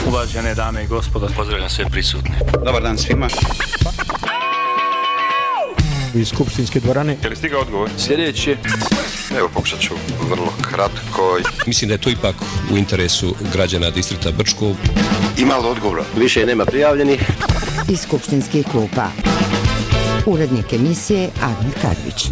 Uvažene dame i gospodo, pozdravljam sve prisutne. Dobar dan svima. Iz skupštinske dvorane. Je li stigao odgovor? Sljedeći. Evo, pokušat ću vrlo kratko. Mislim da je to ipak u interesu građana distrikta Brčko. Ima li odgovora? Više nema prijavljenih. Iz skupštinskih klupa. Urednik emisije Admir Kadrić.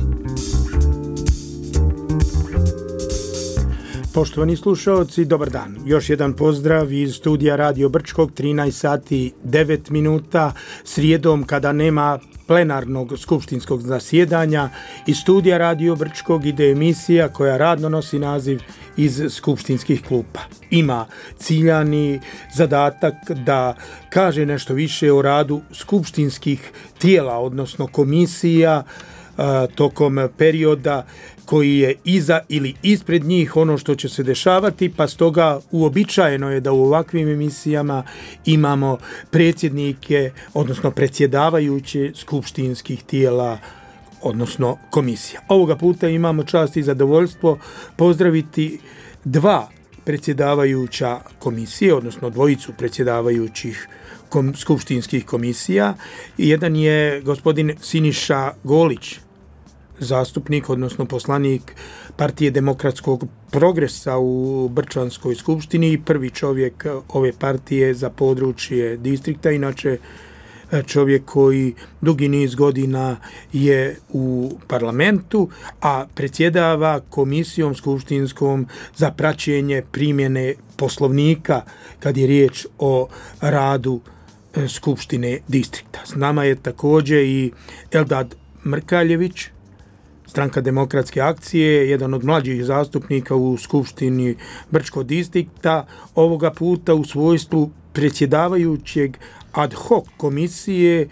Poštovani slušaoci, dobar dan. Još jedan pozdrav iz studija Radio Brčkog, 13 sati 9 minuta, srijedom kada nema plenarnog skupštinskog zasjedanja. Iz studija Radio Brčkog ide emisija koja radno nosi naziv Iz skupštinskih klupa. Ima ciljani zadatak da kaže nešto više o radu skupštinskih tijela, odnosno komisija, tokom perioda koji je iza ili ispred njih, ono što će se dešavati, pa stoga uobičajeno je da u ovakvim emisijama imamo predsjednike, odnosno predsjedavajuće skupštinskih tijela, odnosno komisija. Ovoga puta imamo čast i zadovoljstvo pozdraviti dva predsjedavajuća komisije, odnosno dvojicu predsjedavajućih skupštinskih komisija. Jedan je gospodin Siniša Golić, zastupnik, odnosno poslanik Partije demokratskog progresa u Brčanskoj skupštini i prvi čovjek ove partije za područje distrikta, inače čovjek koji dugi niz godina je u parlamentu, a predsjedava komisijom skupštinskom za praćenje primjene Poslovnika kad je riječ o radu Skupštine distrikta. S nama je također i Eldad Mrkaljević, Stranka demokratske akcije, jedan od mlađih zastupnika u Skupštini Brčkog distrikta, ovoga puta u svojstvu predsjedavajućeg ad hoc komisije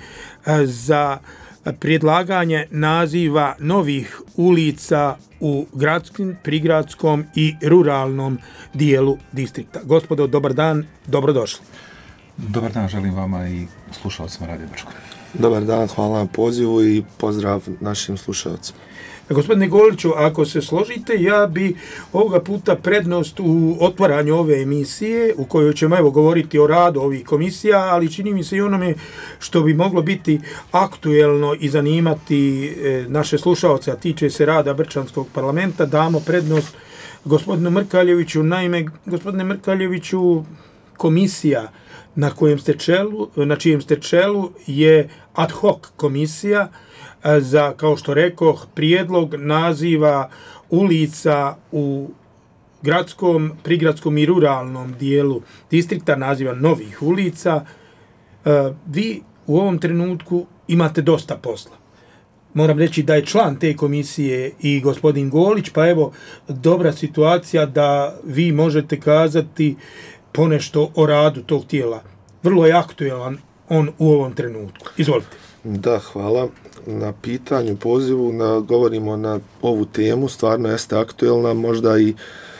za predlaganje naziva novih ulica u gradskom, prigradskom i ruralnom dijelu distrikta. Gospodo, dobar dan, dobrodošli. Dobar dan, želim vama i slušalcima Radio Brčko. Dobar dan, hvala na pozivu i pozdrav našim slušalcima. Gospodine Goliću, ako se složite, ja bi ovoga puta prednost u otvaranju ove emisije, u kojoj ćemo evo govoriti o radu ovih komisija, ali čini mi se i onome što bi moglo biti aktuelno i zanimati naše slušalce, a tiče se rada Brčanskog parlamenta, damo prednost gospodinu Mrkaljeviću. Naime, gospodine Mrkaljeviću, komisija na čijem ste čelu je ad hoc komisija za, kao što rekoh, prijedlog naziva ulica u gradskom, prigradskom i ruralnom dijelu distrikta, naziva novih ulica. Vi u ovom trenutku imate dosta posla. Moram reći da je član te komisije i gospodin Golić, pa evo, dobra situacija da vi možete kazati ponešto o radu tog tijela. Vrlo je aktuelan on u ovom trenutku. Izvolite. Da, hvala na pitanju, pozivu. Govorimo na ovu temu, stvarno jeste aktuelna, možda i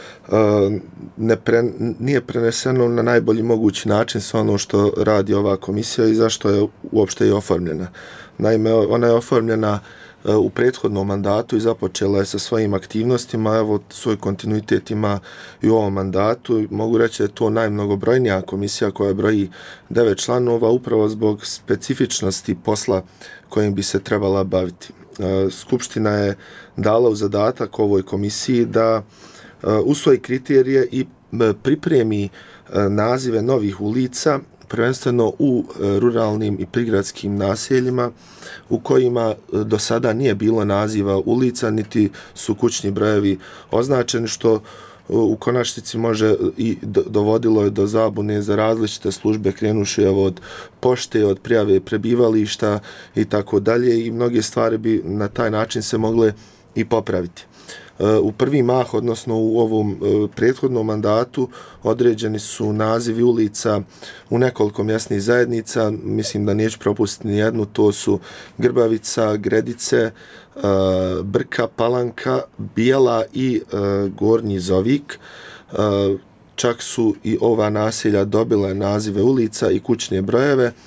nije preneseno na najbolji mogući način sve ono što radi ova komisija i zašto je uopšte i oformljena. Naime, ona je oformljena u prethodnom mandatu i započela je sa svojim aktivnostima, evo svoj kontinuitet ima i u ovom mandatu. Mogu reći da je to najmnogobrojnija komisija koja broji 9 članova upravo zbog specifičnosti posla kojim bi se trebala baviti. Skupština je dala u zadatak ovoj komisiji da usvoji kriterije i pripremi nazive novih ulica, prvenstveno u ruralnim i prigradskim naseljima u kojima do sada nije bilo naziva ulica, niti su kućni brojevi označeni, što u konačnici može i dovodilo je do zabune za različite službe, krenuši od pošte, od prijave prebivališta i tako dalje, i mnoge stvari bi na taj način se mogle i popraviti. U prvi mah, odnosno u ovom prethodnom mandatu, određeni su nazivi ulica u nekoliko mjesnih zajednica, mislim da neću propustiti ni jednu, to su Grbavica, Gredice, Brka, Palanka, Bijela i Gornji Zovik. Čak su i ova naselja dobile nazive ulica i kućne brojeve.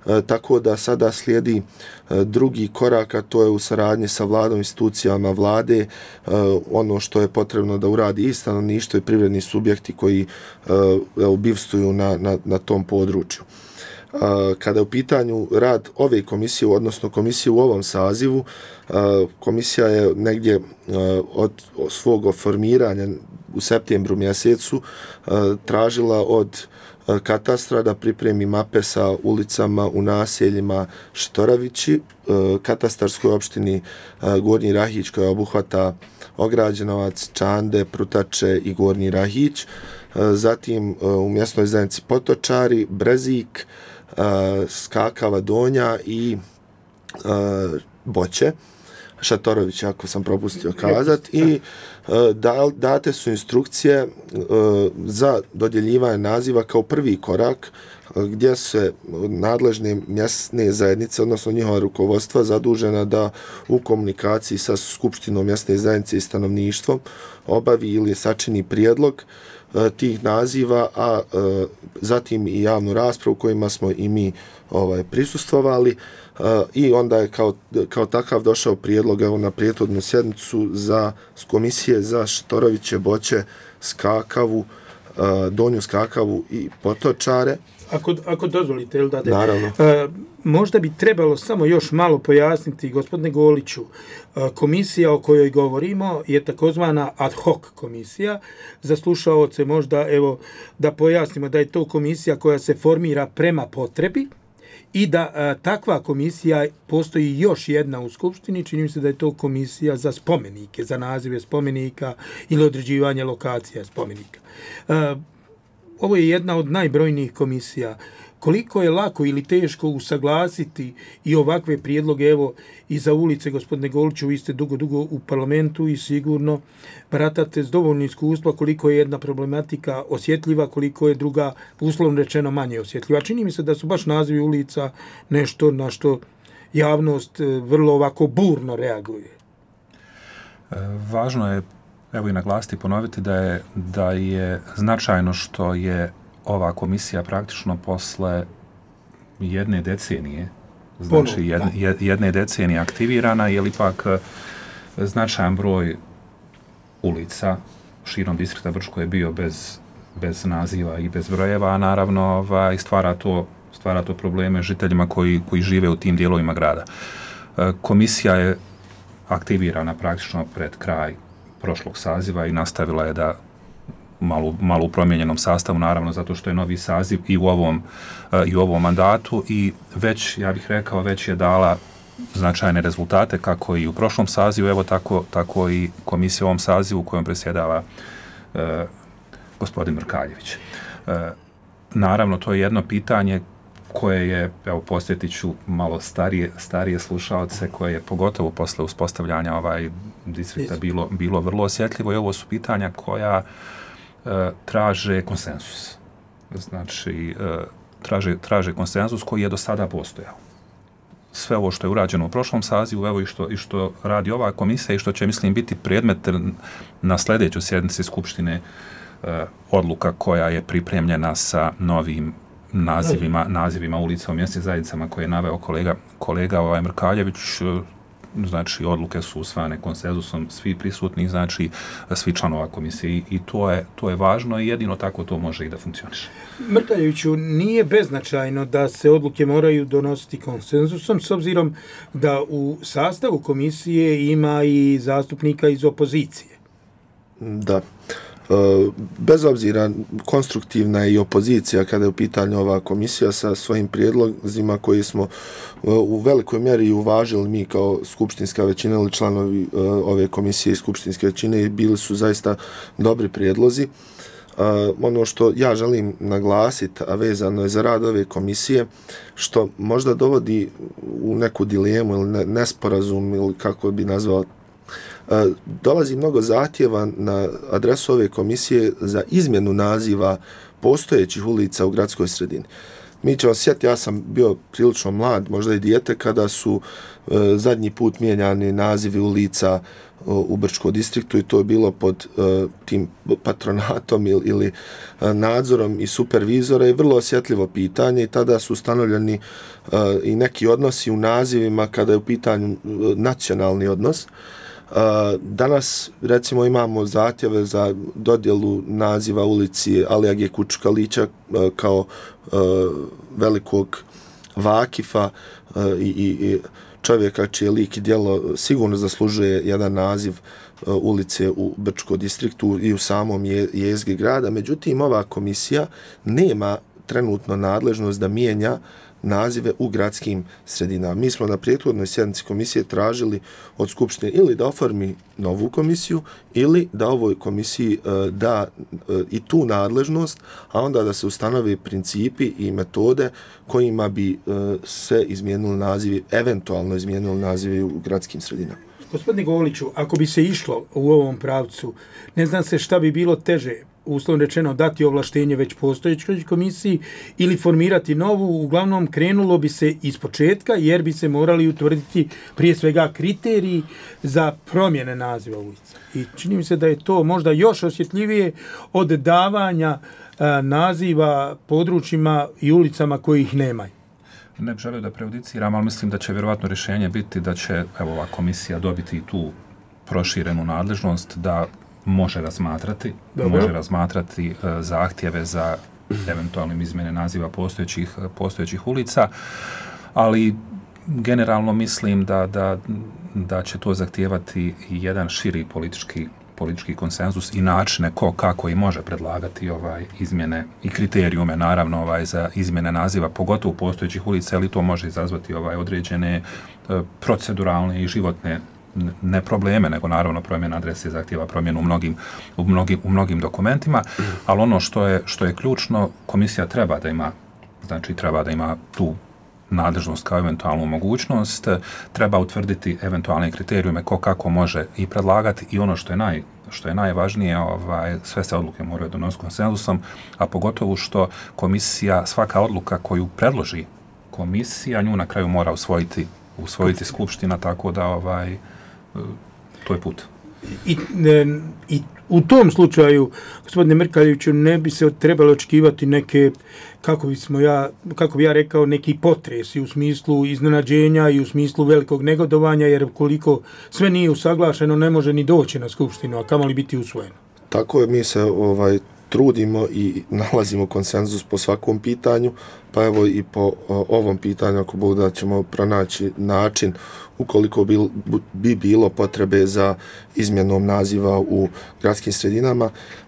tako da sada slijedi drugi korak, a to je u saradnji sa vladom, institucijama vlade, ono što je potrebno da uradi i stanovništvo i privredni subjekti koji bivstvuju na tom području. Kada je u pitanju rad ove komisije, odnosno komisije u ovom sazivu, komisija je negdje od svog formiranja u septembru mjesecu tražila od katastra da pripremi mape sa ulicama u naseljima Štoravići, katastarskoj opštini Gornji Rahić koja obuhvata Ograđenovac, Čande, Prutače i Gornji Rahić, zatim u mjesnoj zajednici Potočari, Brezik, Skakava Donja i Boće, Šatorović, ako sam propustio kazati, i date su instrukcije za dodjeljivanje naziva kao prvi korak, gdje se nadležne mjesne zajednice, odnosno njihova rukovodstva, zadužena da u komunikaciji sa skupštinom mjesne zajednice i stanovništvom obavi ili sačini prijedlog tih naziva, a zatim i javnu raspravu kojima smo i mi prisustvovali, i onda je kao takav došao prijedlog na prethodnu sjednicu za komisije za Štoroviće, Boće, Skakavu, Donju Skakavu i Potočare. Ako dozvolite, Eldade, naravno. Možda bi trebalo samo još malo pojasniti, gospodine Goliću, komisija o kojoj govorimo je takozvana ad hoc komisija. Za slušaoce možda, evo, da pojasnimo da je to komisija koja se formira prema potrebi i da takva komisija postoji još jedna u Skupštini, čini mi se da je to komisija za spomenike, za nazive spomenika ili određivanje lokacija spomenika. Ovo je jedna od najbrojnijih komisija. Koliko je lako ili teško usaglasiti i ovakve prijedloge, evo, i za ulice, gospodine Goliću, vi ste dugo u parlamentu i sigurno baratate s dovoljno iskustva koliko je jedna problematika osjetljiva, koliko je druga, uslovno rečeno, manje osjetljiva. Čini mi se da su baš nazivi ulica nešto na što javnost vrlo ovako burno reaguje. Važno je, evo i naglasiti, ponoviti da je značajno što je ova komisija praktično posle jedne decenije, znači jedne decenije aktivirana, jer ipak značajan broj ulica širom distrikta Brčko je bio bez naziva i bez brojeva, a naravno stvara to probleme žiteljima koji žive u tim dijelovima grada. Komisija je aktivirana praktično pred kraj prošlog saziva i nastavila je da malo u promijenjenom sastavu, naravno zato što je novi saziv i u ovom mandatu, i već, ja bih rekao, već je dala značajne rezultate kako i u prošlom sazivu, evo tako i komisija u ovom sazivu kojom predsjedava gospodin Mrkaljević. Naravno, to je jedno pitanje koje je, evo, posjetit ću malo starije slušaoce, koje je pogotovo posle uspostavljanja distrikta bilo vrlo osjetljivo, i ovo su pitanja koja traže konsenzus. Znači, traže konsenzus koji je do sada postojao. Sve ovo što je urađeno u prošlom sazivu, evo i što radi ova komisija i što će, mislim, biti predmet na sljedećoj sjednici Skupštine, odluka koja je pripremljena sa novim nazivima ulica u mjesnim zajednicama koje je naveo kolega Mrkaljević. Znači, odluke su usvajane konsenzusom svih prisutnih, znači svi članova komisije, i to je važno i jedino tako to može i da funkcioniše. Mrkaljeviću, nije beznačajno da se odluke moraju donositi konsenzusom, s obzirom da u sastavu komisije ima i zastupnika iz opozicije. Da. Bez obzira, konstruktivna je i opozicija kada je u pitanju ova komisija sa svojim prijedlozima koji smo u velikoj mjeri uvažili mi kao skupštinska većina ili članovi ove komisije i skupštinske većine, i bili su zaista dobri prijedlozi. Ono što ja želim naglasiti, a vezano je za rad ove komisije, što možda dovodi u neku dilemu ili nesporazum, ili kako bi nazvao, dolazi mnogo zahtjeva na adresu ove komisije za izmjenu naziva postojećih ulica u gradskoj sredini. Mi ćemo sjetiti, ja sam bio prilično mlad, možda i dijete, kada su zadnji put mijenjani nazivi ulica u Brčkom distriktu i to je bilo pod tim patronatom ili nadzorom i supervizora i vrlo osjetljivo pitanje i tada su ustanovljeni i neki odnosi u nazivima kada je u pitanju nacionalni odnos. Danas recimo imamo zahtjeve za dodjelu naziva ulici Alija G. Kučkalića kao velikog vakifa i čovjeka čije lik i djelo sigurno zaslužuje jedan naziv ulice u Brčkom distriktu i u samom jezgri grada. Međutim, ova komisija nema trenutno nadležnost da mijenja nazive u gradskim sredinama. Mi smo na prethodnoj sjednici komisije tražili od Skupštine ili da oformi novu komisiju ili da ovoj komisiji da i tu nadležnost, a onda da se ustanovi principi i metode kojima bi se izmijenili nazivi, eventualno izmijenili nazivi u gradskim sredinama. Gospodine Govliću, ako bi se išlo u ovom pravcu, ne znam se šta bi bilo teže, uslovno rečeno dati ovlaštenje već postojećoj komisiji ili formirati novu, uglavnom krenulo bi se iz početka jer bi se morali utvrditi prije svega kriteriji za promjene naziva ulica. I čini mi se da je to možda još osjetljivije od davanja naziva područjima i ulicama kojih nemaju. Ne bih želio da prejudiciram, ali mislim da će vjerovatno rješenje biti da će ova komisija dobiti tu proširenu nadležnost da može razmatrati zahtjeve za eventualnim izmjene naziva postojećih ulica, ali generalno mislim da će to zahtijevati jedan širi politički konsenzus i načine kako i može predlagati izmjene i kriterijume naravno za izmjene naziva, pogotovo postojećih ulica, ali to može izazvati određene proceduralne i životne ne probleme, nego naravno promjena adrese zahtijeva promjenu u mnogim dokumentima, ali ono što je ključno, komisija treba da ima tu nadležnost kao eventualnu mogućnost, treba utvrditi eventualne kriterijume kako može i predlagati i ono što je najvažnije, sve se odluke moraju donositi konsenzusom, a pogotovo što komisija, svaka odluka koju predloži komisija, nju na kraju mora usvojiti skupština, tako da to je put. I u tom slučaju, gospodine Mrkaljeviću, ne bi se trebalo očekivati neke, kako bi ja rekao, neki potresi u smislu iznenađenja i u smislu velikog negodovanja, jer koliko sve nije usaglašeno, ne može ni doći na skupštinu, a kamoli biti usvojeno. Tako je, mi se trudimo i nalazimo konsenzus po svakom pitanju, pa evo i po ovom pitanju, ako Bog da, ćemo pronaći način ukoliko bi bilo potrebe za izmjenom naziva u gradskim sredinama.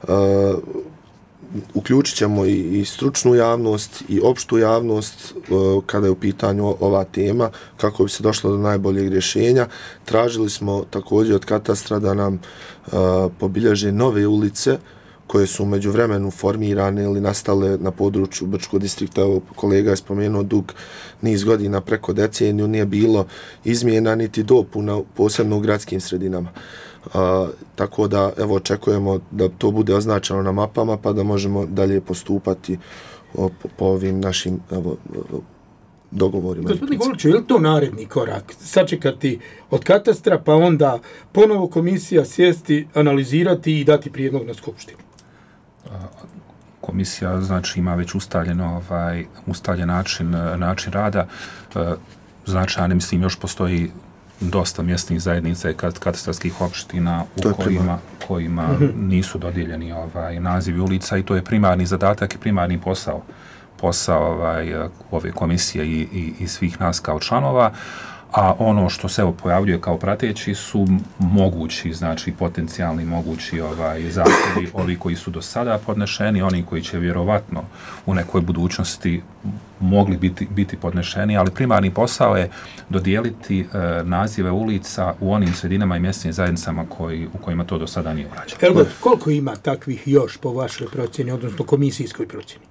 Uključit ćemo i stručnu javnost i opštu javnost kada je u pitanju ova tema, kako bi se došlo do najboljeg rješenja. Tražili smo također od katastra da nam pobilježe nove ulice koje su u međuvremenu formirane ili nastale na području Brčkog distrikta. Evo, kolega je spomenuo dug niz godina, preko deceniju, nije bilo izmjena niti dopuna, posebno u gradskim sredinama. Tako da, evo, očekujemo da to bude označeno na mapama, pa da možemo dalje postupati po ovim našim dogovorima. Gospodine Govliću, je li to naredni korak? Sačekati od katastra, pa onda ponovo komisija sjesti, analizirati i dati prijedlog na skupštinu? Komisija ima već ustaljen način rada. Značajno, mislim, još postoji dosta mjesnih zajednica i katastarskih opština kojima nisu dodijeljeni nazivi ulica i to je primarni zadatak i primarni posao ove komisije i svih nas kao članova. A ono što se pojavljuje kao prateći su mogući, potencijalni mogući zahtjevi, ovi koji su do sada podnešeni, oni koji će vjerovatno u nekoj budućnosti mogli biti podnešeni, ali primarni posao je dodijeliti nazive ulica u onim sredinama i mjesnim zajednicama u kojima to do sada nije urađeno. Elgo, koliko ima takvih još po vašoj procjeni, odnosno komisijskoj procjeni?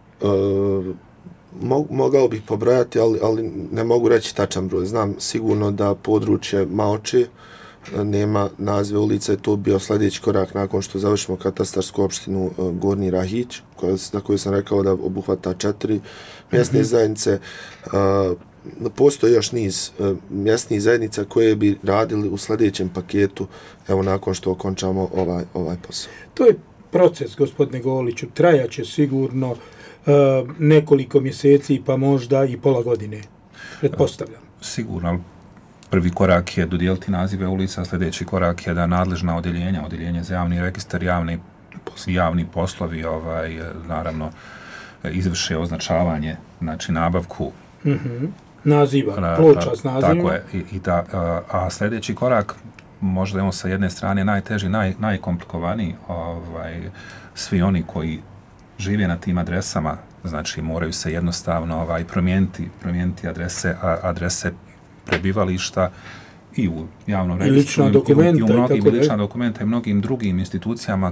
Mogao bih pobrojati, ali ne mogu reći tačan broj. Znam sigurno da područje Maoče nema nazive ulica i to bio sljedeći korak nakon što završimo katastarsku opštinu Gornji Rahić, za koju sam rekao da obuhvata 4 mjesne zajednice. Postoji još niz mjesnih zajednica koje bi radili u sljedećem paketu, evo nakon što okončamo ovaj posao. To je proces, gospodine Goliću, trajaće sigurno nekoliko mjeseci, pa možda i pola godine, pretpostavljam. Sigurno, prvi korak je dodijeliti nazive ulica, sljedeći korak je da nadležna odjeljenje za javni registar, javni poslovi, naravno, izvrše označavanje, znači nabavku naziva, ploča s nazivima. Tako je, a sljedeći korak, možda je on sa jedne strane najteži, najkomplikovaniji, svi oni koji žive na tim adresama, znači moraju se jednostavno promijeniti adrese prebivališta i u javnom registru i u mnogim lična dokumenta i mnogim drugim institucijama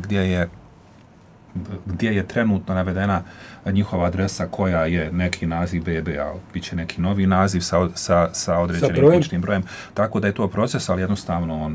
gdje je trenutno navedena njihova adresa koja je neki naziv BB, a bit će neki novi naziv sa određenim kućnim brojem. Tako da je to proces, ali jednostavno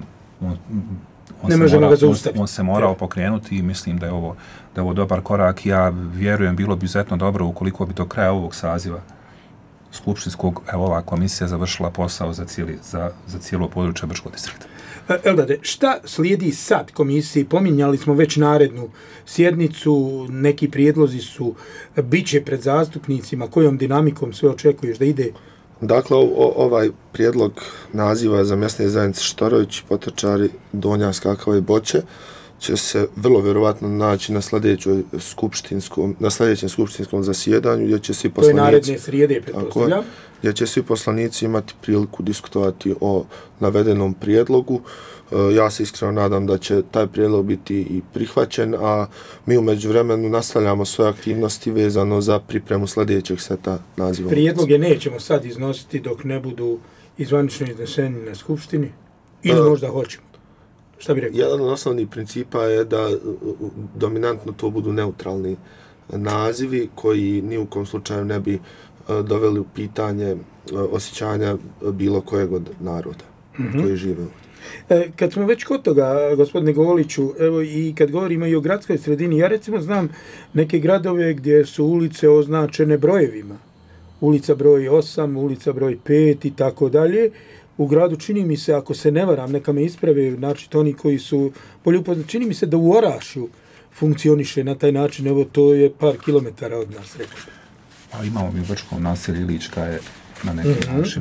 on se morao pokrenuti i mislim da je ovo dobar korak. Ja vjerujem, bilo bi izuzetno dobro ukoliko bi do kraja ovog saziva skupštinskog, ova komisija završila posao za cijelo područje Brčkog distrikta. Eldade, šta slijedi sad komisiji? Pominjali smo već narednu sjednicu, neki prijedlozi su, bit će pred zastupnicima, kojom dinamikom sve očekuješ da ide? Dakle, ovaj prijedlog naziva za mjesne zajednice Štorović, Potočari, Donja, Skakava i Boće će se vrlo vjerovatno naći na sljedećem skupštinskom zasjedanju, gdje će svi poslanici... To je naredne srijede, pretpostavljam. Gdje će svi poslanici imati priliku diskutovati o navedenom prijedlogu. Ja se iskreno nadam da će taj prijedlog biti i prihvaćen, a mi u međuvremenu nastavljamo svoje aktivnosti vezano za pripremu sljedećeg seta naziva. Prijedloge nećemo sad iznositi dok ne budu izvanično izneseni na skupštini ili možda hoćemo? Šta bi rekao? Jedan od osnovnih principa je da dominantno to budu neutralni nazivi koji ni u kom slučaju ne bi doveli u pitanje osjećanja bilo kojeg od naroda koji žive ovdje. Kad smo već kod toga, gospodine Goliću, evo i kad govorimo i o gradskoj sredini, ja recimo znam neke gradove gdje su ulice označene brojevima. Ulica broj 8, ulica broj 5 i tako dalje. U gradu čini mi se, ako se ne varam, neka me isprave, znači oni koji su bolje upoznati, čini mi se da u Orašju funkcioniše na taj način, evo to je par kilometara od nas, rekao. Pa imamo mi u Brčkom naselju Ilička je na neki način.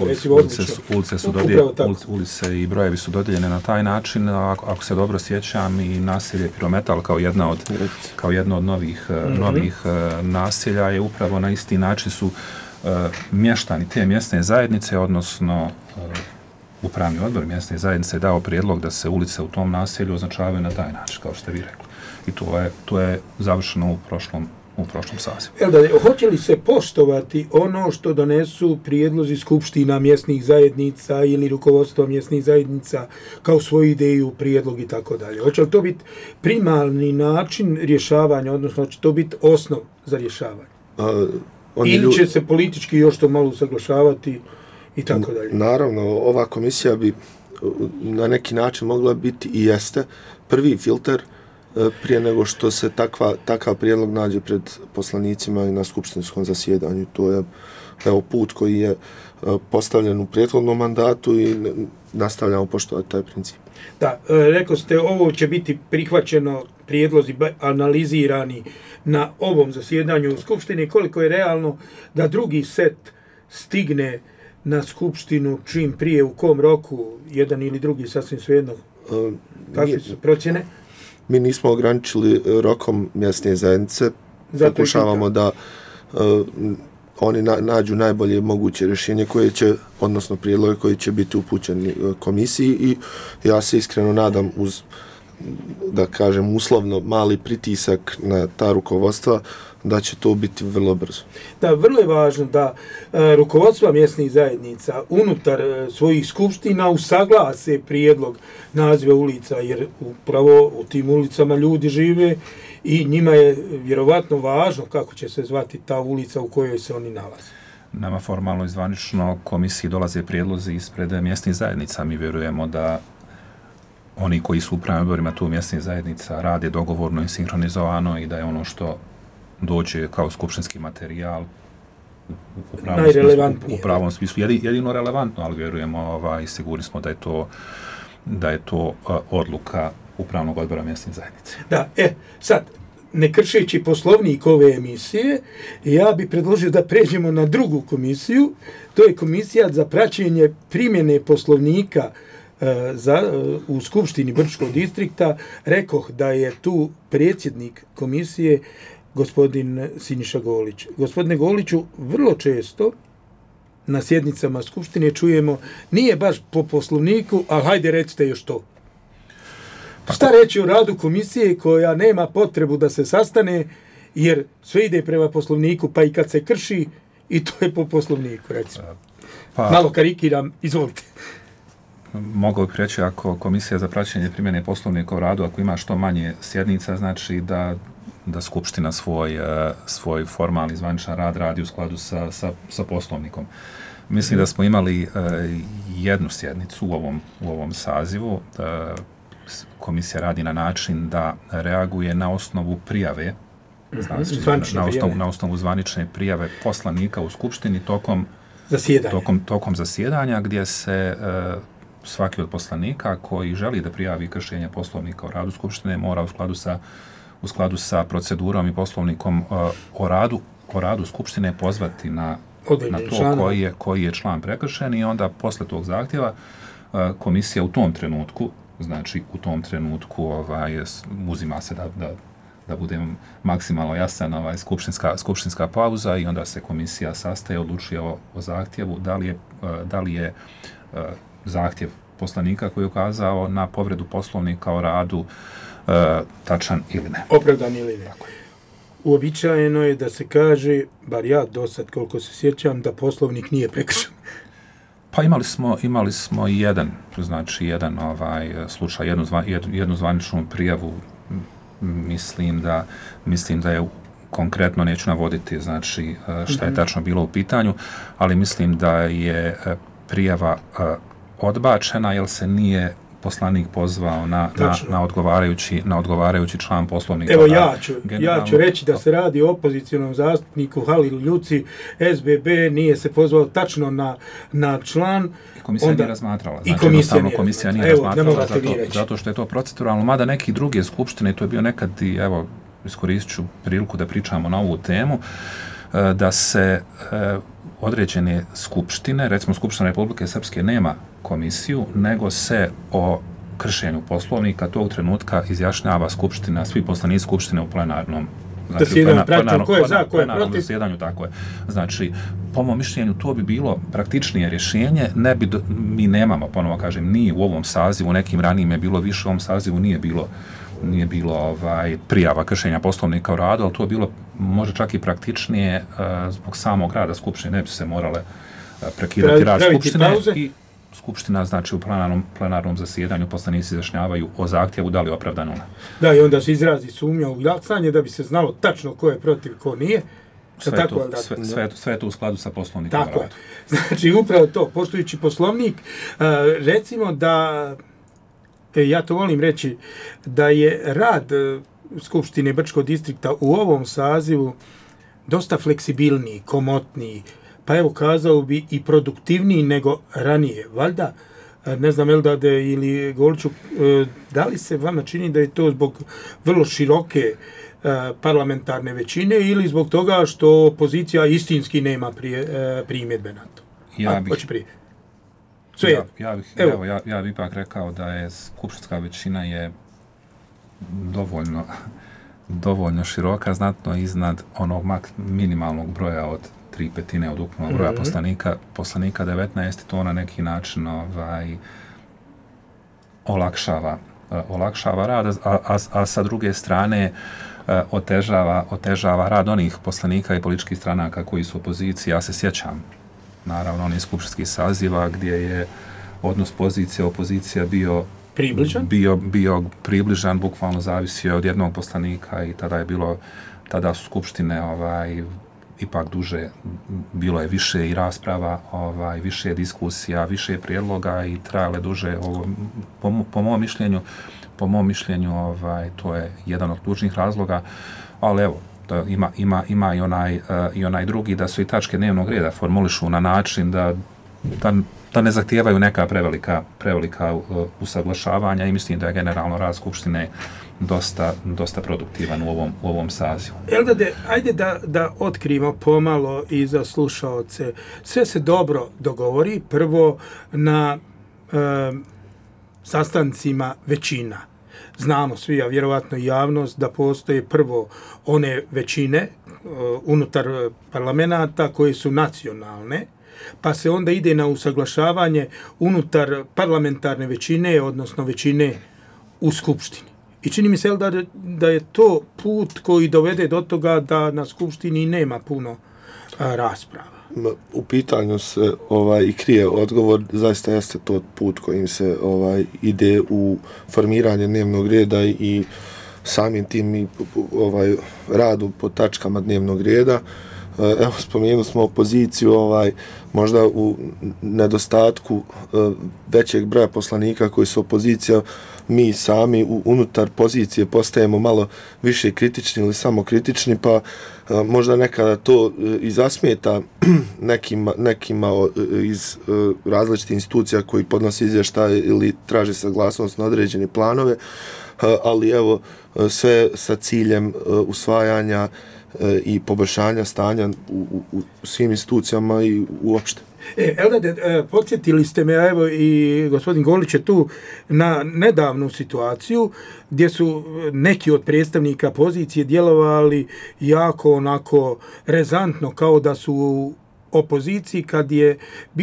Ulice i brojevi su dodijeljene na taj način. Ako se dobro sjećam, i naselje Pirometal kao jedno od novih naselja je upravo na isti način su mještani te mjesne zajednice, odnosno upravni odbor mjesne zajednice je dao prijedlog da se ulice u tom naselju označavaju na taj način, kao što vi rekli. I to je završeno u prošlom sazivu. Eldade, hoće li se poštovati ono što donesu prijedlozi skupština mjesnih zajednica ili rukovodstva mjesnih zajednica kao svoju ideju, prijedlog i tako dalje? Hoće li to biti primarni način rješavanja, odnosno hoće to biti osnov za rješavanje? Ili će se politički još to malo usaglašavati i tako dalje? Naravno, ova komisija bi na neki način mogla biti i jeste prvi filter prije nego što se takav prijedlog nađe pred poslanicima i na skupštinskom zasjedanju. To je put koji je postavljen u prethodnom mandatu i nastavljamo poštovati taj princip. Da, rekao ste, ovo će biti prihvaćeno, prijedlozi analizirani na ovom zasjedanju u skupštini. Koliko je realno da drugi set stigne na skupštinu čim prije, u kom roku, jedan ili drugi, sasvim svejedno? Kakve su procjene? Mi nismo ograničili rokom mjesne zajednice. Pokušavamo da oni nađu najbolje moguće rješenje koje će, odnosno prijedloge koji će biti upućeni komisiji, i ja se iskreno nadam, uz, da kažem, uslovno mali pritisak na ta rukovodstva, da će to biti vrlo brzo. Da, vrlo je važno da rukovodstva mjesnih zajednica unutar svojih skupština usaglase prijedlog naziva ulica, jer upravo u tim ulicama ljudi žive i njima je vjerovatno važno kako će se zvati ta ulica u kojoj se oni nalaze. Nama formalno i zvanično komisiji dolaze prijedlozi ispred mjesnih zajednica. Mi vjerujemo da oni koji su u upravnim odborima tu mjesnih zajednica rade dogovorno i sinhronizovano i da je ono što dođe kao skupštinski materijal u pravom smislu jedino relevantno, ali vjerujemo i sigurni smo da je to odluka upravnog odbora mjesne zajednice. Da, sad, ne kršeći poslovnik ove emisije, ja bih predložio da pređemo na drugu komisiju, to je komisija za praćenje primjene poslovnika u Skupštini Brčkog distrikta. Rekoh da je tu predsjednik komisije gospodin Siniša Golić. Gospodine Goliću, vrlo često na sjednicama Skupštine čujemo, nije baš po poslovniku, ali hajde recite još to. Šta reći o radu komisije koja nema potrebu da se sastane, jer sve ide prema poslovniku, pa i kad se krši, i to je po poslovniku, recimo. Malo karikiram, izvolite. Mogao bih reći, ako komisija za praćenje primjene poslovnika u radu, ako ima što manje sjednica, znači da Skupština svoj formalni zvaničan rad radi u skladu sa poslovnikom. Mislim da smo imali jednu sjednicu u ovom sazivu. Komisija radi na način da reaguje na osnovu prijave, na osnovu zvanične prijave poslanika u Skupštini tokom zasjedanja, gdje se svaki od poslanika koji želi da prijavi kršenje poslovnika o radu Skupštine mora u skladu sa procedurom i poslovnikom o radu Skupštine pozvati na to koji je član prekršen, i onda posle tog zahtjeva komisija u tom trenutku, znači u tom trenutku uzima se da budem maksimalno jasan, skupštinska pauza, i onda se komisija sastaje, odlučuje o zahtjevu, da li je zahtjev poslanika koji je ukazao na povredu poslovnika o radu tačan ili ne. Opravdan ili ne. Uobičajeno je da se kaže, bar ja do sad koliko se sjećam, da poslovnik nije prekršen. Pa imali smo jedan slučaj, jednu zvaničnu prijavu. Mislim da je konkretno, neću navoditi znači šta je tačno bilo u pitanju, ali mislim da je prijava odbačena jer se nije poslanik pozvao na odgovarajući član poslovnika. Evo ja ću reći da se radi o opozicionom zastupniku Halilu Ljuci, SBB nije se pozvao tačno na član. Komisija nije razmatrala. Znači, komisija nije razmatrala zato što je to proceduralno, mada neki druge skupštine, to je bio nekad, i evo, iskoristit ću priliku da pričamo na ovu temu, da se određene skupštine, recimo Skupština Republike Srpske nema komisiju, nego se o kršenju poslovnika tog trenutka izjašnjava skupština, svi poslanici skupštine u plenarnom zasjedanju, tako je. Znači, po mom mišljenju, to bi bilo praktičnije rješenje, mi nemamo, ponovo kažem, ni u ovom sazivu, nekim ranijim je bilo više, u ovom sazivu nije bilo prijava kršenja poslovnika u radu, ali to je bilo možda čak i praktičnije zbog samog rada skupštine, ne bi se morale prekidati rad skupštine i skupština, znači u plenarnom zasjedanju poslanici izjašnjavaju o zahtjevu da li je opravdano. Da, i onda se izrazi sumnja u glasanje da bi se znalo tačno ko je protiv, ko nije. Sve je to u skladu sa poslovnikom. Tako je. Znači, upravo to, poštujući poslovnik, recimo da, ja to volim reći, da je rad Skupštine Brčkog distrikta u ovom sazivu dosta fleksibilniji, komotniji, pa evo kazao bi i produktivniji nego ranije. Valjda, ne znam Eldade ili Goliću, da li se vama čini da je to zbog vrlo široke parlamentarne većine ili zbog toga što opozicija istinski nema primjedbe na to? Ja bih ipak rekao da je skupštinska većina je dovoljno široka, znatno iznad onog minimalnog broja od 3/5 od ukupnog broja poslanika 19, to na neki način olakšava rad, a sa druge strane otežava rad onih poslanika i političkih stranaka koji su u opoziciji. Ja se sjećam, naravno, onih skupštinskih saziva gdje je odnos pozicija-opozicija bio približan, bukvalno zavisio od jednog poslanika, i tada su skupštine ipak duže, bilo je više i rasprava, više diskusija, više prijedloga i trajale duže. Po mom mišljenju to je jedan od ključnih razloga, ali evo, ima i onaj drugi, da su i tačke dnevnog reda formulišu na način da ne zahtijevaju neka prevelika usaglašavanja i mislim da je generalno rad Skupštine dosta produktivan u ovom sazivu. Eldade, ajde da otkrimo pomalo i za slušaoce. Sve se dobro dogovori, prvo na sastancima većina. Znamo svi, a vjerovatno i javnost, da postoje prvo one većine unutar parlamenta koje su nacionalne, pa se onda ide na usaglašavanje unutar parlamentarne većine, odnosno većine u Skupštini. I čini mi se da je to put koji dovede do toga da na Skupštini nema puno rasprava. U pitanju se i krije odgovor, zaista jeste to put kojim se ide u formiranje dnevnog reda i samim tim i radu po tačkama dnevnog reda. Evo, spomenuli smo opoziciju, možda u nedostatku većeg broja poslanika koji su opozicija, mi sami unutar pozicije postajemo malo više kritični ili samokritični, pa možda nekada to i zasmeta nekima iz različitih institucija koji podnose izvještaje ili traže saglasnost na određene planove, ali evo, sve sa ciljem usvajanja i poboljšanja stanja u svim institucijama i uopšte. Eldade, podsjetili ste me, evo i gospodin Golić je tu, na nedavnu situaciju gdje su neki od predstavnika pozicije djelovali jako onako rezantno, kao da su u opoziciji, kad je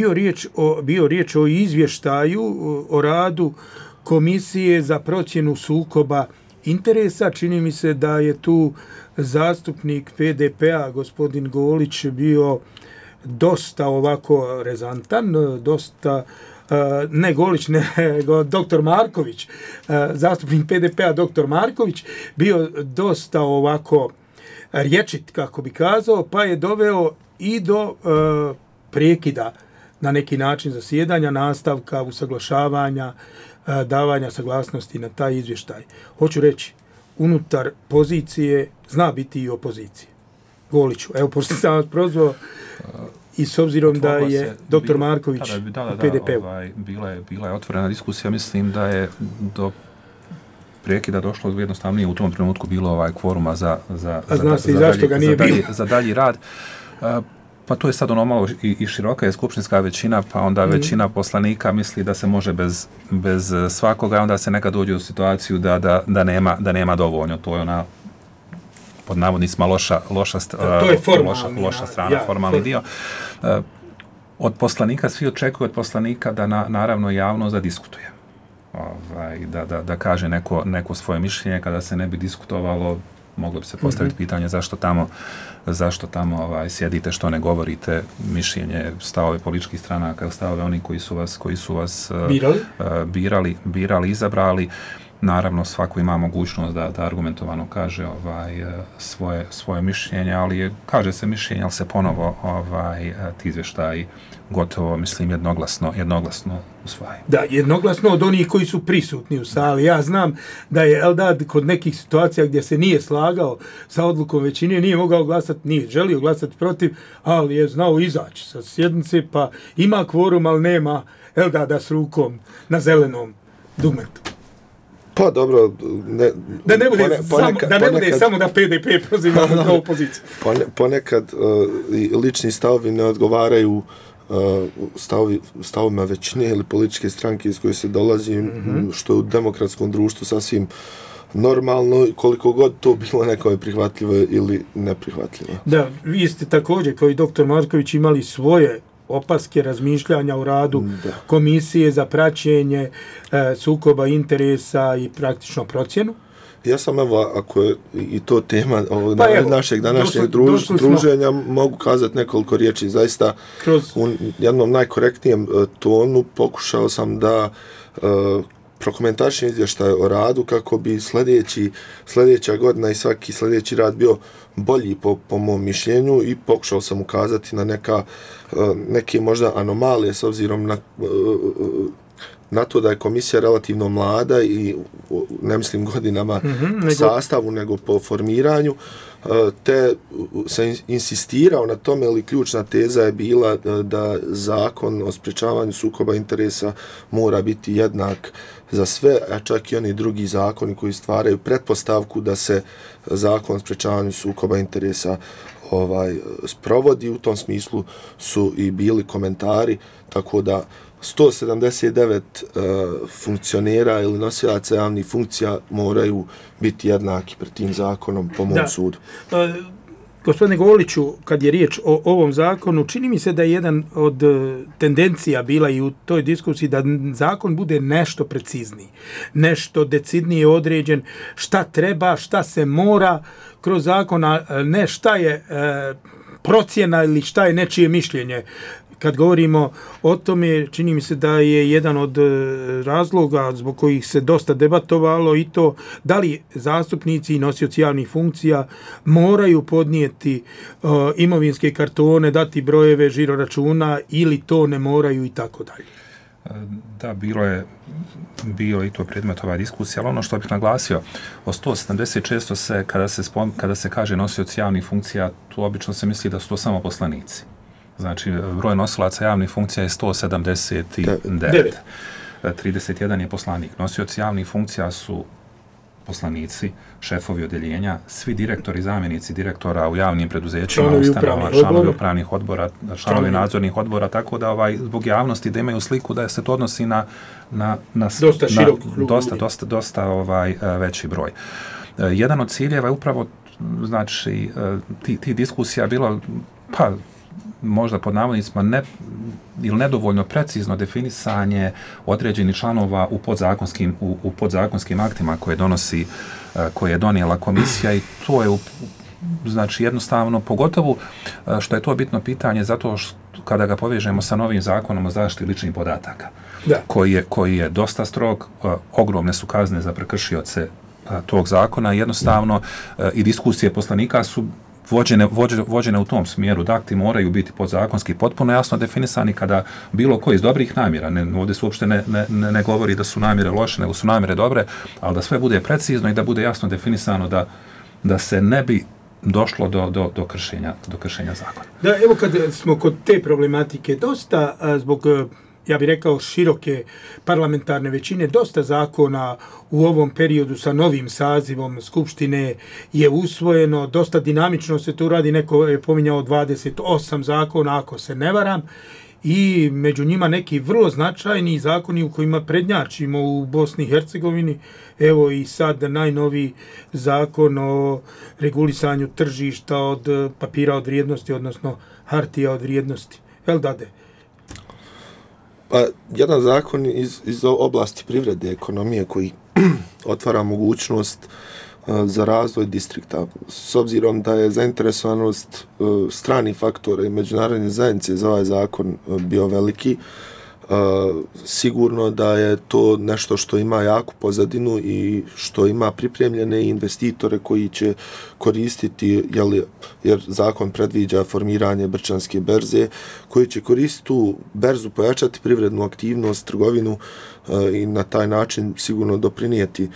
bio riječ o izvještaju o radu Komisije za procjenu sukoba interesa. Čini mi se da je tu zastupnik PDP-a, gospodin Golić, bio dosta ovako rezantan, dosta, ne Golić, nego doktor Marković, zastupnik PDP-a doktor Marković, bio dosta ovako rječit, kako bi kazao, pa je doveo i do prekida na neki način zasjedanja, nastavka, usaglašavanja, davanja saglasnosti na taj izvještaj. Hoću reći, unutar pozicije zna biti i opozicije. Goliću, evo, pošto sam vas prozvao i s obzirom da je dr. Marković u PDP-u. Bila je otvorena diskusija, mislim da je do prekida došlo jednostavno nije u tom trenutku bilo kvoruma za dalji rad. Pa to je sad ono malo i široka je skupštinska većina, pa onda većina poslanika misli da se može bez svakoga, onda se nekad dođe u situaciju da nema dovoljno. To je ona, pod navodnicima, loša strana, formalni dio. Od poslanika, svi očekuju od poslanika da naravno javno zadiskutuje. Da kaže neko svoje mišljenje. Kada se ne bi diskutovalo, moglo bi se postaviti pitanje zašto tamo sjedite, što ne govorite, mišljenje, stavove političkih stranaka, stavove oni koji su vas birali, izabrali. Naravno, svako ima mogućnost da argumentovano kaže svoje mišljenje, ali kaže se mišljenje, ali se ponovo ti izvještaji gotovo, mislim, jednoglasno usvajaju. Da, jednoglasno od onih koji su prisutni u sali. Ja znam da je Eldad kod nekih situacija gdje se nije slagao sa odlukom većine, nije mogao glasati, nije želio glasati protiv, ali je znao izaći sa sjednice, pa ima kvorum, ali nema Eldada s rukom na zelenom dugmetu. Pa dobro, da ne bude samo da PDP proziva na opoziciju. Ponekad lični stavovi ne odgovaraju stavovima većine ili političke stranke iz koje se dolazi, što je u demokratskom društvu sasvim normalno, koliko god to bilo nekome prihvatljivo ili neprihvatljivo. Da, vi ste također, kao i dr. Marković, imali svoje opaske, razmišljanja o radu Komisije za praćenje sukoba interesa i praktično procjenu. Ja sam, evo, ako je i to tema našeg današnjeg druženja, mogu kazati nekoliko riječi. Zaista, u jednom najkorektnijem tonu pokušao sam da prokomentarišem izvještaj o radu kako bi sljedeća godina i svaki sljedeći rad bio bolji po mom mišljenju i pokušao sam ukazati na neke možda anomalije s obzirom na to da je komisija relativno mlada i ne mislim godinama sastavu nego po formiranju, te sam insistirao na tome, ali ključna teza je bila da zakon o sprečavanju sukoba interesa mora biti jednak za sve, a čak i oni drugi zakoni koji stvaraju pretpostavku da se zakon o sprečavanju sukoba interesa sprovodi. U tom smislu su i bili komentari, tako da 179 funkcionera ili nosilaca javnih funkcija moraju biti jednaki pred tim zakonom po mom sudu. Gospodine Goliću, kad je riječ o ovom zakonu, čini mi se da je jedan od tendencija bila i u toj diskusiji da zakon bude nešto precizniji, nešto decidnije određen, šta treba, šta se mora kroz zakon, a ne šta je procjena ili šta je nečije mišljenje. Kad govorimo o tome, čini mi se da je jedan od razloga zbog kojih se dosta debatovalo i to da li zastupnici i nosioci javnih funkcija moraju podnijeti imovinske kartone, dati brojeve žiroračuna ili to ne moraju i tako dalje. Da, bio i to predmet ova diskusija, ali ono što bih naglasio, o 170 često se, kada se kaže nosioci javnih funkcija, tu obično se misli da su to samo poslanici. Znači, broj nosilaca javnih funkcija je 179. 31 je poslanik. Nosioci javnih funkcija su poslanici, šefovi odeljenja, svi direktori, zamjenici direktora u javnim preduzećima, ustanovama, članovi upravnih odbora, članovi nadzornih odbora, tako da zbog javnosti da imaju sliku da se to odnosi na dosta veći broj. Jedan od ciljeva je upravo, znači, ti diskusija bila, možda pod navodnicima ili nedovoljno precizno definisanje određenih članova u podzakonskim aktima koje je donijela komisija i to je znači jednostavno, pogotovo što je to bitno pitanje zato što kada ga povežemo sa novim zakonom o zaštiti ličnih podataka, koji je dosta strog, ogromne su kazne za prekršioce tog zakona, jednostavno i diskusije poslanika su vođene u tom smjeru, da akti moraju biti podzakonski potpuno jasno definisani kada bilo koji iz dobrih namjera, ovdje se uopšte ne govori da su namjere loše, nego su namjere dobre, ali da sve bude precizno i da bude jasno definisano da se ne bi došlo do kršenja zakona. Da, evo kad smo kod te problematike, dosta zbog, ja bih rekao, široke parlamentarne većine, dosta zakona u ovom periodu sa novim sazivom Skupštine je usvojeno, dosta dinamično se to radi, neko je pominjao 28 zakona, ako se ne varam, i među njima neki vrlo značajni zakoni u kojima prednjačimo u Bosni i Hercegovini. Evo i sad najnoviji zakon o regulisanju tržišta od papira od vrijednosti, odnosno hartija od vrijednosti. Jel dade? Pa, jedan zakon iz oblasti privrede, ekonomije koji otvara mogućnost za razvoj distrikta. S obzirom da je zainteresovanost stranih faktora i međunarodne zajednice za ovaj zakon bio veliki, sigurno da je to nešto što ima jaku pozadinu i što ima pripremljene investitore koji će koristiti, jer zakon predviđa formiranje Brčanske berze, koji će koristiti tu berzu, pojačati privrednu aktivnost, trgovinu i na taj način sigurno doprinijeti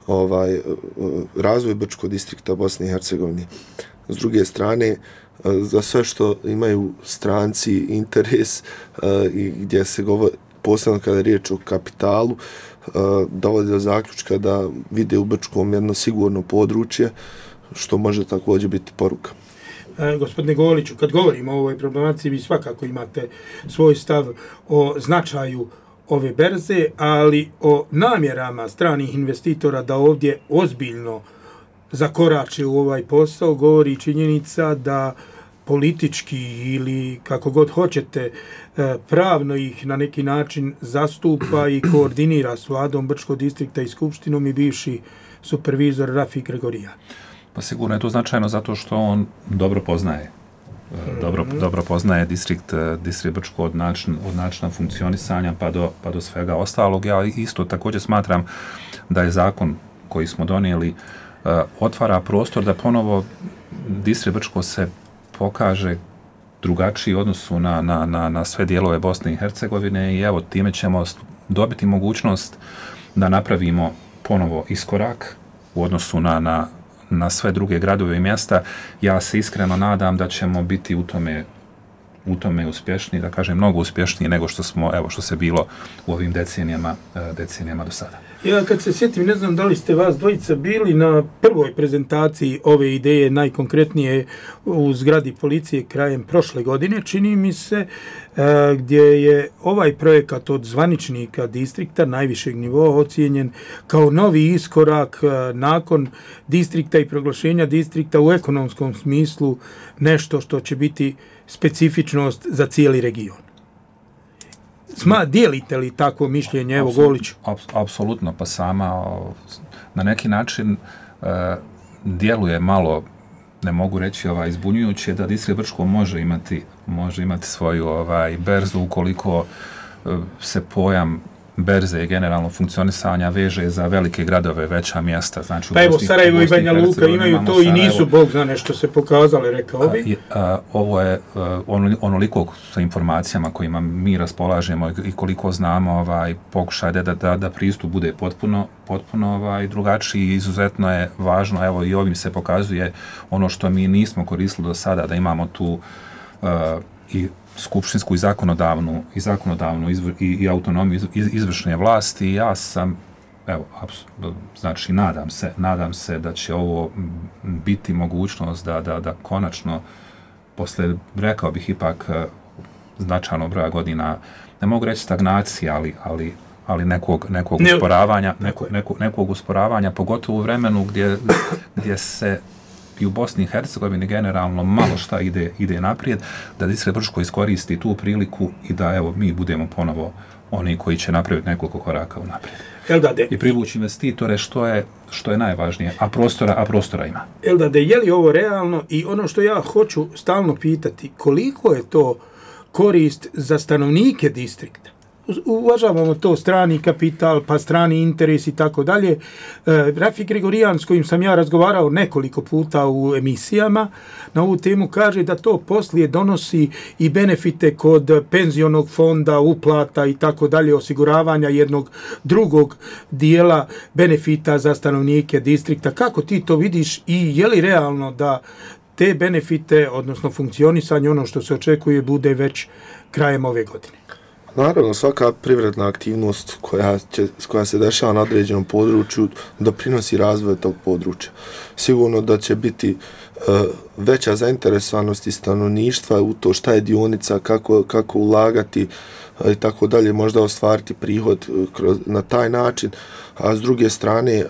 razvoj Brčkog distrikta Bosne i Hercegovine. S druge strane, za sve što imaju stranci interes i gdje se govori, posebno kada je riječ o kapitalu, dovodi do zaključka da vide u Brčkom jedno sigurno područje, što može također biti poruka. Gospodine Goliću, kad govorimo o ovoj problematici, vi svakako imate svoj stav o značaju ove berze, ali o namjerama stranih investitora da ovdje ozbiljno zakorače u ovaj posao govori činjenica da politički ili kako god hoćete pravno ih na neki način zastupa i koordinira s vladom Brčkog distrikta i skupštinom i bivši supervizor Rafik Gregorijan. Pa sigurno je to značajno zato što on dobro poznaje dobro poznaje distrikt Brčko od načina funkcionisanja pa do svega ostalog. Ja isto također smatram da je zakon koji smo donijeli otvara prostor da ponovo distrikt Brčko se pokaže drugačiji u odnosu na sve dijelove Bosne i Hercegovine i evo time ćemo dobiti mogućnost da napravimo ponovo iskorak u odnosu na sve druge gradove i mjesta. Ja se iskreno nadam da ćemo biti u tome uspješniji, da kažem mnogo uspješniji nego što se bilo u ovim decenijama do sada. Ja kad se sjetim, ne znam da li ste vas dvojica bili na prvoj prezentaciji ove ideje, najkonkretnije u zgradi policije krajem prošle godine, čini mi se, gdje je ovaj projekat od zvaničnika distrikta najvišeg nivoa ocijenjen kao novi iskorak nakon distrikta i proglašenja distrikta u ekonomskom smislu, nešto što će biti specifičnost za cijeli region. Dijelite li takvo mišljenje, evo Goliću? Apsolutno, pa sama na neki način djeluje malo, ne mogu reći izbunjujuće, da distrikt Brčko može imati svoju berzu ukoliko se pojam berze i generalno funkcionisanja veže za velike gradove, veća mjesta. Znači, pa evo, Sarajevo i Banja Luka imaju to i nisu, Bog zna nešto se pokazali, rekao bi. Ovo je onoliko sa informacijama kojima mi raspolažemo i koliko znamo pokušaj da pristup bude potpuno drugačiji. Izuzetno je važno, evo i ovim se pokazuje ono što mi nismo koristili do sada, da imamo tu i skupštinsku i zakonodavnu i autonomiju izvršne vlasti. Ja sam, evo, znači nadam se da će ovo biti mogućnost da konačno, posle, rekao bih ipak značajnog broja godina, ne mogu reći stagnacije, ali nekog usporavanja, pogotovo u vremenu gdje se i u Bosni i Hercegovini generalno malo šta ide naprijed, da distrikt Brčko iskoristi tu priliku i da evo mi budemo ponovo oni koji će napraviti nekoliko koraka unaprijed. Eldade. I privući investitore što je najvažnije, a prostora ima. Eldade, je li ovo realno? I ono što ja hoću stalno pitati, koliko je to korist za stanovnike distrikta? Uvažavamo to strani kapital, pa strani interes i tako dalje. Rafi Gregorijan, s kojim sam ja razgovarao nekoliko puta u emisijama na ovu temu, kaže da to poslije donosi i benefite kod penzionog fonda, uplata i tako dalje, osiguravanja jednog drugog dijela benefita za stanovnike distrikta. Kako ti to vidiš i je li realno da te benefite, odnosno funkcionisanje, ono što se očekuje, bude već krajem ove godine? Naravno, svaka privredna aktivnost koja se dešava na određenom području doprinosi razvoju tog područja. Sigurno da će biti veća zainteresovanost i stanovništva u to šta je dionica, kako ulagati i tako dalje, možda ostvariti prihod na taj način, a s druge strane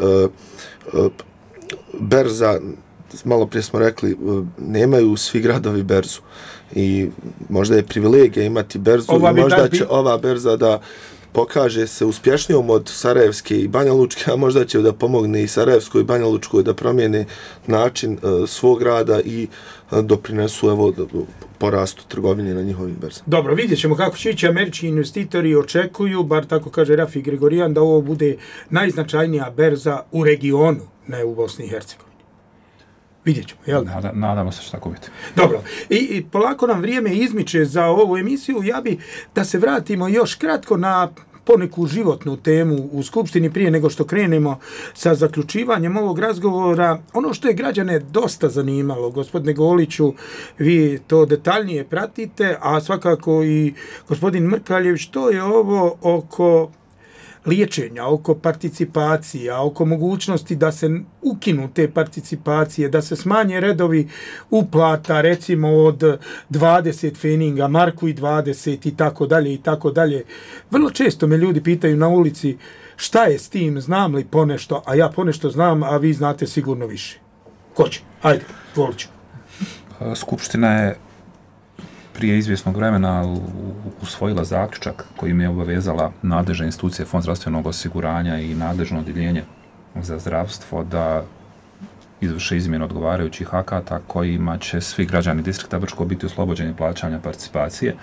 berza, malo prije smo rekli, nemaju svi gradovi berzu i možda je privilegija imati berzu i možda će ova berza da pokaže se uspješnijom od Sarajevske i Banja Lučke, a možda će da pomogne i Sarajevskoj i Banja Lučkoj da promijene način svog rada i doprinesu porastu trgovine na njihovim berzama. Dobro, vidjet ćemo kako će ići. Američki investitori očekuju, bar tako kaže Rafi Gregorijan, da ovo bude najznačajnija berza u regionu, ne u Bosni i Hercegovini. Vidjet ćemo, jel da? Nadamo se što tako biti. Dobro, i polako nam vrijeme izmiče za ovu emisiju. Ja bi da se vratimo još kratko na poneku životnu temu u Skupštini prije nego što krenemo sa zaključivanjem ovog razgovora. Ono što je građane dosta zanimalo, gospodine Goliću, vi to detaljnije pratite, a svakako i gospodin Mrkaljević, to je ovo oko liječenja, oko participacija, oko mogućnosti da se ukinu te participacije, da se smanje redovi uplata, recimo od 20 feninga, marku i 20 i tako dalje i tako dalje. Vrlo često me ljudi pitaju na ulici šta je s tim, znam li ponešto, a ja ponešto znam, a vi znate sigurno više. Ko će? Ajde, Goliću. Skupština je prije izvjesnog vremena usvojila zaključak kojim je obavezala nadležne institucije Fond zdravstvenog osiguranja i nadležno odjeljenje za zdravstvo da izvrše izmjene odgovarajućih akata kojima će svi građani distrikta Brčko biti oslobođeni plaćanja participacije.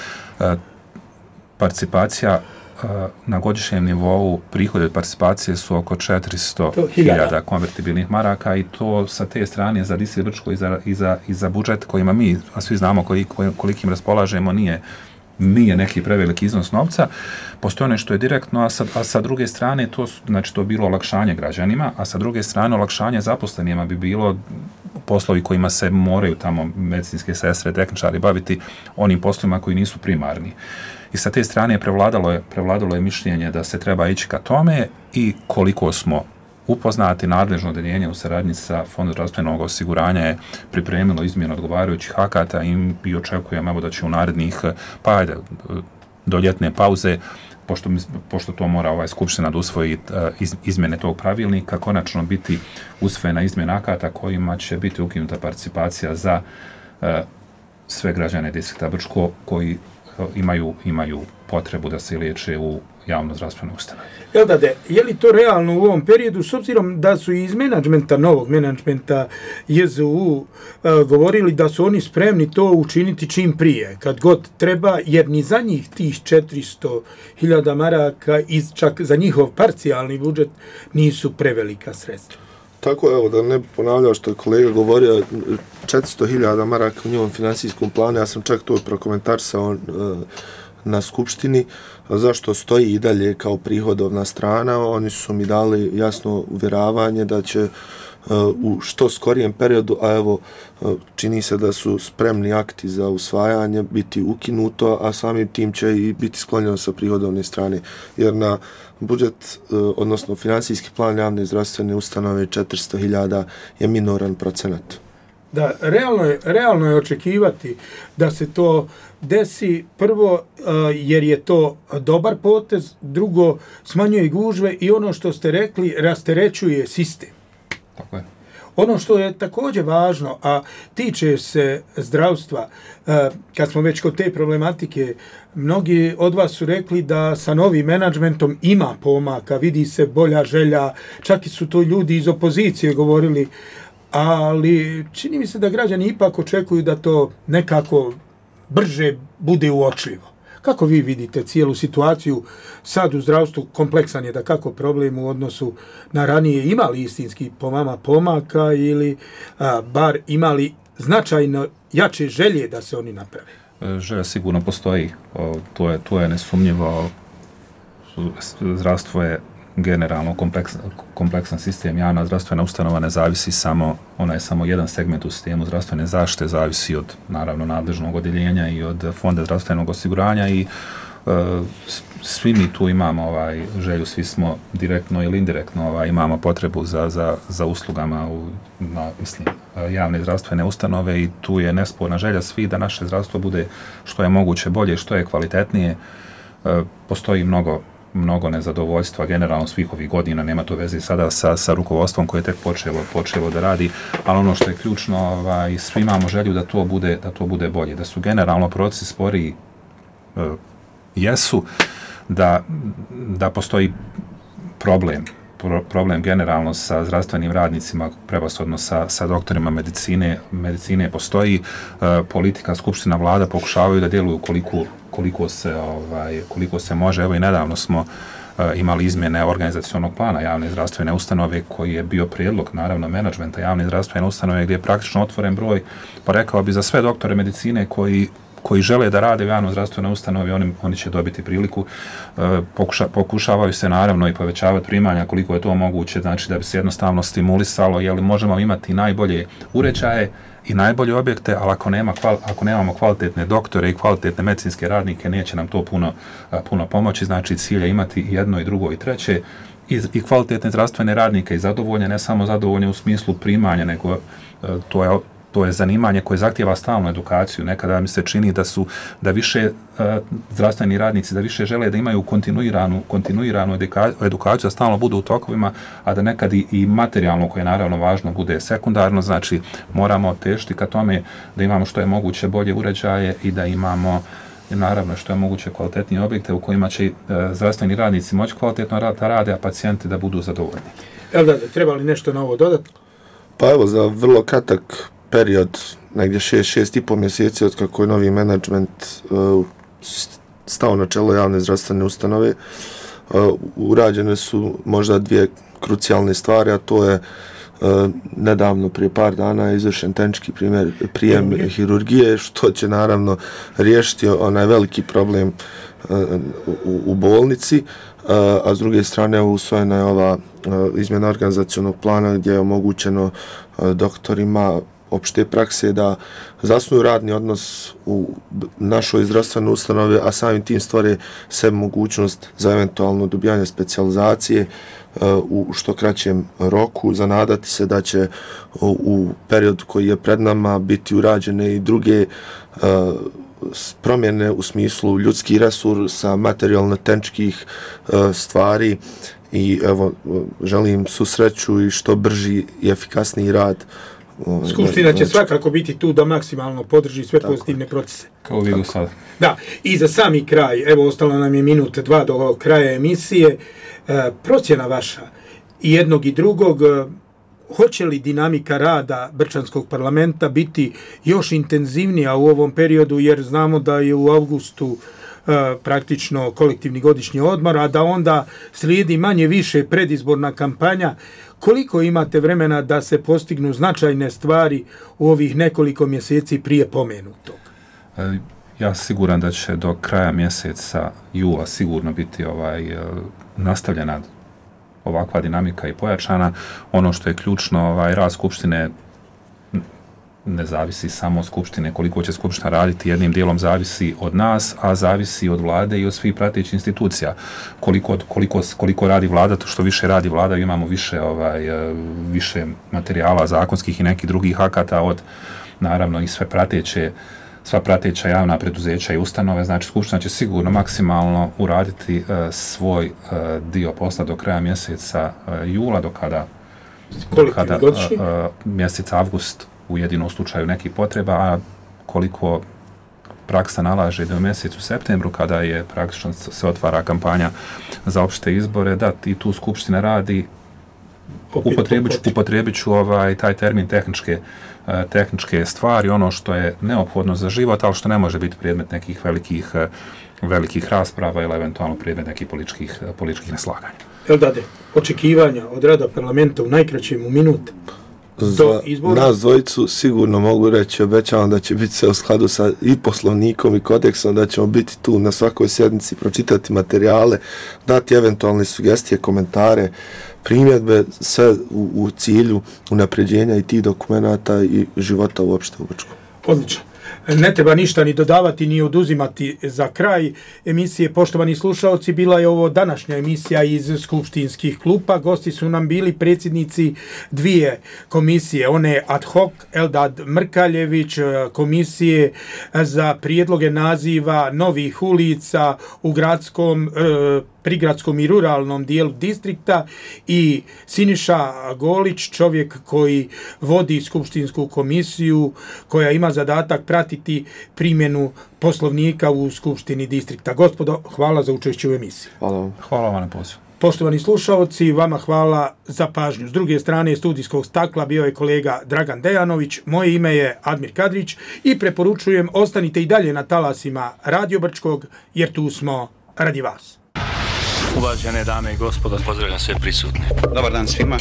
Participacija na godišnjem nivou, prihode od participacije su oko 400.000 konvertibilnih maraka i to sa te strane za distrikt Brčko i za budžet kojima mi, a svi znamo kolikim raspolažemo, nije neki preveliki iznos novca. Postoje ono što je direktno, a sa druge strane to bilo olakšanje građanima, a sa druge strane olakšanje zaposlenima bi bilo poslovi kojima se moraju tamo medicinske sestre, tehničari baviti onim poslovima koji nisu primarni. I sa te strane prevladalo je mišljenje da se treba ići ka tome i koliko smo upoznati, nadležno odeljenje u saradnji sa Fondom zdravstvenog osiguranja je pripremilo izmjenu odgovarajućih akata i očekujemo da će u narednih, do ljetne pauze, pošto to mora skupština da usvoji izmjene tog pravilnika, konačno biti usvojena izmjena akata kojima će biti ukinuta participacija za sve građane distrikta Brčko koji imaju potrebu da se liječe u javno zdravstvenoj ustanovi. Eldade, je li to realno u ovom periodu, s obzirom da su iz novog menadžmenta JZU govorili da su oni spremni to učiniti čim prije, kad god treba, jer ni za njih tih 400.000 maraka i čak za njihov parcijalni budžet nisu prevelika sredstva. Tako, evo, da ne ponavljao što je kolega govorio, 400.000 maraka u njihovom finansijskom planu, ja sam čak to prokomentarisao na skupštini, zašto stoji i dalje kao prihodovna strana. Oni su mi dali jasno uvjeravanje da će u što skorijem periodu, a evo čini se da su spremni akti za usvajanje biti ukinuto, a samim tim će i biti sklonjeno sa prihodovne strane, jer na budžet, odnosno finansijski plan javne zdravstvene ustanove 400.000 je minoran procenat. Da, realno je očekivati da se to desi, prvo jer je to dobar potez, drugo smanjuje gužve i ono što ste rekli, rasterećuje sistem. Tako je. Ono što je također važno, a tiče se zdravstva, kad smo već kod te problematike, mnogi od vas su rekli da sa novim menadžmentom ima pomaka, vidi se bolja želja, čak i su to ljudi iz opozicije govorili, ali čini mi se da građani ipak očekuju da to nekako brže bude uočljivo. Kako vi vidite cijelu situaciju sad u zdravstvu? Kompleksan je da kako problem u odnosu na ranije, imali istinski po vama pomaka ili bar imali značajno jače želje da se oni naprave? Želja sigurno postoji, to je nesumnjivo. Zdravstvo je generalno kompleksan sistem. Javna zdravstvena ustanova ne zavisi ona je samo jedan segment u sistemu zdravstvene zaštite, zavisi od naravno nadležnog odeljenja i od Fonda zdravstvenog osiguranja i svi mi tu imamo želju, svi smo direktno ili indirektno imamo potrebu za uslugama javne zdravstvene ustanove i tu je nesporna želja svi da naše zdravstvo bude što je moguće bolje, što je kvalitetnije. Postoji mnogo nezadovoljstva generalno svih ovih godina, nema to veze sada sa rukovodstvom koje je tek počelo da radi, ali ono što je ključno, svi imamo želju da to bude bolje, da su generalno procesi sporiji, jesu, da postoji problem generalno sa zdravstvenim radnicima, prevashodno sa doktorima medicine postoji, politika, skupština, vlada pokušavaju da djeluju koliko se može. Evo i nedavno smo imali izmjene organizacionog plana javne zdravstvene ustanove koji je bio prijedlog naravno menadžmenta javne zdravstvene ustanove gdje je praktično otvoren broj, pa rekao bi za sve doktore medicine koji žele da rade u javnoj zdravstvenoj ustanovi, oni će dobiti priliku. Pokušavaju se naravno i povećavati primanja koliko je to moguće, znači da bi se jednostavno stimulisalo, jer možemo imati najbolje uređaje i najbolje objekte, ali ako nemamo kvalitetne doktore i kvalitetne medicinske radnike, neće nam to puno pomoći. Znači cilj je imati jedno i drugo i treće i kvalitetne zdravstvene radnike i zadovoljne, ne samo zadovoljne u smislu primanja, nego to je zanimanje koje zahtijeva stalnu edukaciju. Nekada mi se čini da više zdravstveni radnici da više žele da imaju kontinuiranu edukaciju, da stalno budu u tokovima, a da nekad i materijalno, koje je naravno važno, bude sekundarno. Znači moramo težiti ka tome da imamo što je moguće bolje uređaje i da imamo naravno što je moguće kvalitetnije objekte u kojima će zdravstveni radnici moći kvalitetno da rade, a pacijenti da budu zadovoljni. Da treba li nešto na ovo dodati? Pa evo, za vrlo kratak period, negdje 6,5 mjeseci od kako je novi menadžment stao na čelo javne zdravstvene ustanove, urađene su možda dvije krucijalne stvari, a to je nedavno, prije par dana, je izvršen tehnički prijem hirurgije, što će naravno riješiti onaj veliki problem u bolnici, a s druge strane usvojena je ova izmjena organizacionog plana gdje je omogućeno doktorima opšte prakse da zasnuju radni odnos u našoj zdravstvenoj ustanovi, a samim tim stvore se mogućnost za eventualno dobijanje specijalizacije u što kraćem roku. Zanadati se da će u periodu koji je pred nama biti urađene i druge promjene u smislu ljudskih resursa, materijalno-tehničkih stvari i evo, želim svu sreću i što brži i efikasniji rad. Skupština će svakako biti tu da maksimalno podrži sve pozitivne procese. Kao vi do sada. Da, i za sami kraj, evo ostalo nam je minute 2 do kraja emisije, procjena vaša i jednog i drugog, hoće li dinamika rada Brčanskog parlamenta biti još intenzivnija u ovom periodu, jer znamo da je u avgustu praktično kolektivni godišnji odmor, a da onda slijedi manje više predizborna kampanja. Koliko imate vremena da se postignu značajne stvari u ovih nekoliko mjeseci prije pomenutog? Ja sam siguran da će do kraja mjeseca jula sigurno biti nastavljena ovakva dinamika i pojačana. Ono što je ključno, rad Skupštine ne zavisi samo od Skupštine, koliko će Skupština raditi, jednim dijelom zavisi od nas, a zavisi od vlade i od svih pratećih institucija. Koliko radi vlada, to što više radi vlada, imamo više materijala zakonskih i nekih drugih akata od, naravno, i sva prateća javna preduzeća i ustanove. Znači, Skupština će sigurno maksimalno uraditi svoj dio posla do kraja mjeseca jula, do kada mjesec avgust u jedinom slučaju nekih potreba, a koliko praksa nalaže da u mjesecu septembru, kada je praktično se otvara kampanja za opšte izbore, da i tu Skupština radi, upotrijebit ću taj termin tehničke stvari, ono što je neophodno za život, ali što ne može biti predmet nekih velikih rasprava ili eventualno predmet nekih političkih neslaganja. Eldade, očekivanja od rada parlamenta u najkraćem minute? Za nas dvojicu sigurno mogu reći, obećavam da će biti sve u skladu sa i poslovnikom i kodeksom, da ćemo biti tu na svakoj sjednici, pročitati materijale, dati eventualne sugestije, komentare, primjedbe, sve u cilju unapređenja i tih dokumenata i života uopšte u Brčkom. Odlično. Ne treba ništa ni dodavati ni oduzimati za kraj emisije. Poštovani slušaoci, bila je ovo današnja emisija iz skupštinskih klupa. Gosti su nam bili predsjednici dvije komisije, one ad hoc, Eldad Mrkaljević, komisije za prijedloge naziva novih ulica u gradskom, prigradskom i ruralnom dijelu distrikta, i Siniša Golić, čovjek koji vodi skupštinsku komisiju koja ima zadatak pratiti primjenu poslovnika u skupštini distrikta. Gospodo, hvala za učešće u emisiji. Hvala vam na pozivu. Poštovani slušaoci, vama hvala za pažnju. S druge strane studijskog stakla bio je kolega Dragan Dejanović, moje ime je Admir Kadrić i preporučujem ostanite i dalje na talasima Radio Brčkog, jer tu smo radi vas. Uvažene dame i gospodo, pozdravljam sve prisutne. Dobar dan svima.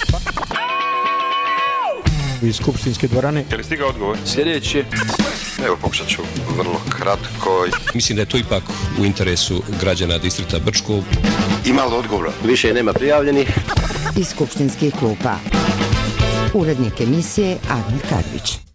Iz skupštinske dvorane. Je li stigao odgovor? Sljedeći. Evo, pokušat ću vrlo kratko. Mislim da je to ipak u interesu građana distrikta Brčkog. Ima li odgovora? Više nema prijavljenih. Iz skupštinskih klupa. Urednik emisije Admir Kadrić.